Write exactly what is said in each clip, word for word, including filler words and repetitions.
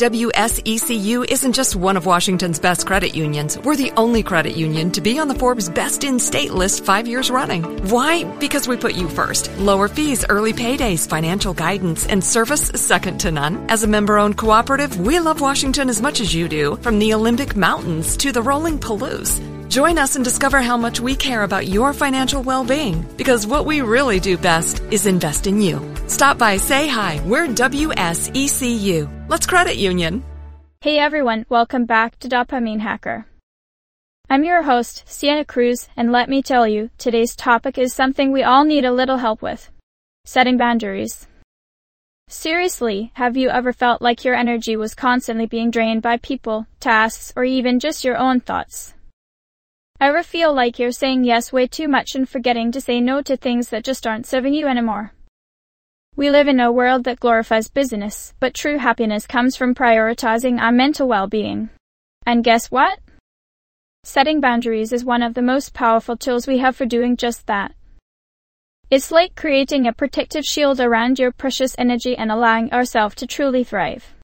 W S E C U isn't just one of Washington's best credit unions. We're the only credit union to be on the Forbes Best in State list five years running. Why? Because we put you first. Lower fees, early paydays, financial guidance, and service second to none. As a member-owned cooperative, we love Washington as much as you do, from the Olympic Mountains to the rolling Palouse. Join us and discover how much we care about your financial well-being, because what we really do best is invest in you. Stop by, say hi. We're W S E C U. Let's credit union. Hey everyone, welcome back to Dopamine Hacker. I'm your host, Sienna Cruz, and let me tell you, today's topic is something we all need a little help with. Setting boundaries. Seriously, have you ever felt like your energy was constantly being drained by people, tasks, or even just your own thoughts? Ever feel like you're saying yes way too much and forgetting to say no to things that just aren't serving you anymore? We live in a world that glorifies busyness, but true happiness comes from prioritizing our mental well-being. And guess what? Setting boundaries is one of the most powerful tools we have for doing just that. It's like creating a protective shield around your precious energy and allowing ourselves to truly thrive.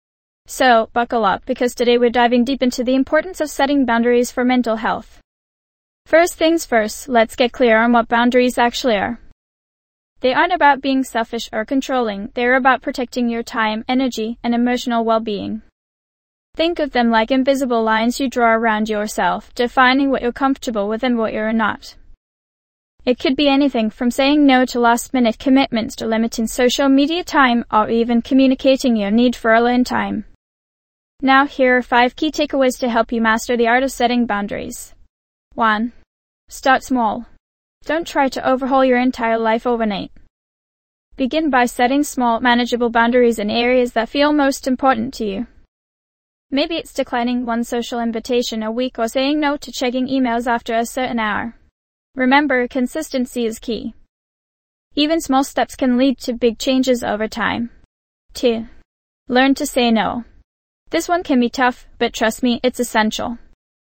So, buckle up, because today we're diving deep into the importance of setting boundaries for mental health. First things first, let's get clear on what boundaries actually are. They aren't about being selfish or controlling, they're about protecting your time, energy, and emotional well-being. Think of them like invisible lines you draw around yourself, defining what you're comfortable with and what you're not. It could be anything from saying no to last-minute commitments to limiting social media time, or even communicating your need for alone time. Now here are five key takeaways to help you master the art of setting boundaries. one. Start small. Don't try to overhaul your entire life overnight. Begin by setting small, manageable boundaries in areas that feel most important to you. Maybe it's declining one social invitation a week or saying no to checking emails after a certain hour. Remember, consistency is key. Even small steps can lead to big changes over time. two. Learn to say no. This one can be tough, but trust me, it's essential.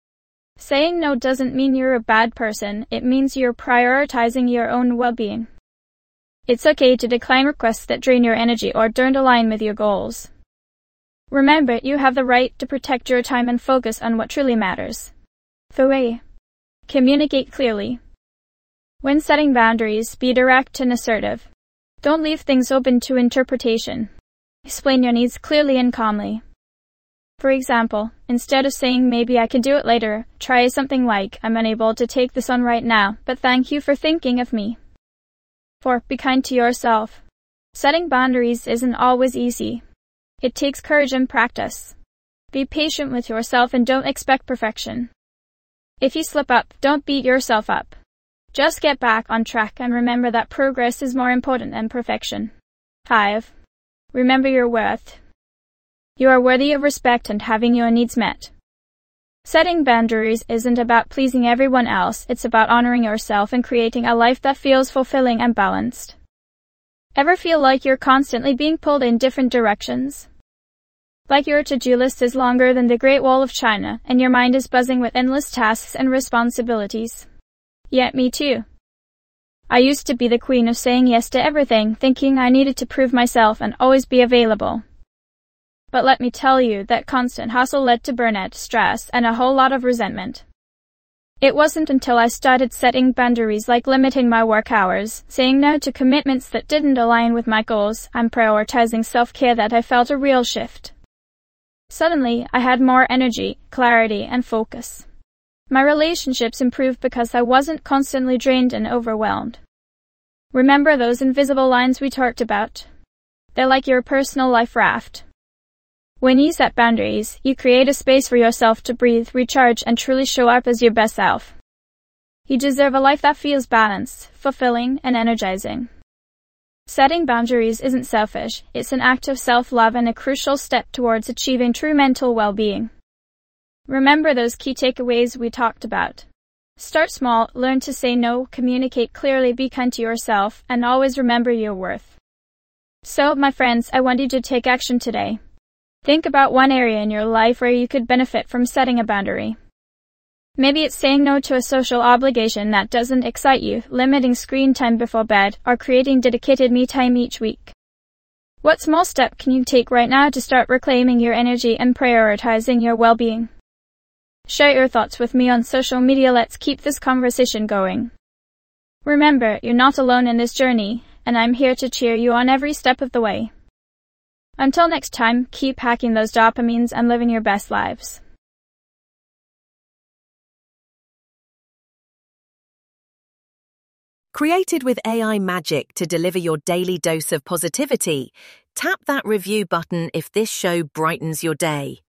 Saying no doesn't mean you're a bad person, it means you're prioritizing your own well-being. It's okay to decline requests that drain your energy or don't align with your goals. Remember, you have the right to protect your time and focus on what truly matters. three. Communicate clearly. When setting boundaries, be direct and assertive. Don't leave things open to interpretation. Explain your needs clearly and calmly. For example, instead of saying maybe I can do it later, try something like, I'm unable to take this on right now, but thank you for thinking of me. four. Be kind to yourself. Setting boundaries isn't always easy. It takes courage and practice. Be patient with yourself and don't expect perfection. If you slip up, don't beat yourself up. Just get back on track and remember that progress is more important than perfection. five. Remember your worth. You are worthy of respect and having your needs met. Setting boundaries isn't about pleasing everyone else, it's about honoring yourself and creating a life that feels fulfilling and balanced. Ever feel like you're constantly being pulled in different directions? Like your to-do list is longer than the Great Wall of China, and your mind is buzzing with endless tasks and responsibilities? Yet me too. I used to be the queen of saying yes to everything, thinking I needed to prove myself and always be available. But let me tell you, that constant hustle led to burnout, stress, and a whole lot of resentment. It wasn't until I started setting boundaries like limiting my work hours, saying no to commitments that didn't align with my goals, and prioritizing self-care that I felt a real shift. Suddenly, I had more energy, clarity, and focus. My relationships improved because I wasn't constantly drained and overwhelmed. Remember those invisible lines we talked about? They're like your personal life raft. When you set boundaries, you create a space for yourself to breathe, recharge, and truly show up as your best self. You deserve a life that feels balanced, fulfilling, and energizing. Setting boundaries isn't selfish, it's an act of self-love and a crucial step towards achieving true mental well-being. Remember those key takeaways we talked about. Start small, learn to say no, communicate clearly, be kind to yourself, and always remember your worth. So, my friends, I want you to take action today. Think about one area in your life where you could benefit from setting a boundary. Maybe it's saying no to a social obligation that doesn't excite you, limiting screen time before bed, or creating dedicated me time each week. What small step can you take right now to start reclaiming your energy and prioritizing your well-being? Share your thoughts with me on social media. Let's keep this conversation going. Remember, you're not alone in this journey, and I'm here to cheer you on every step of the way. Until next time, keep hacking those dopamines and living your best lives. Created with A I magic to deliver your daily dose of positivity, tap that review button if this show brightens your day.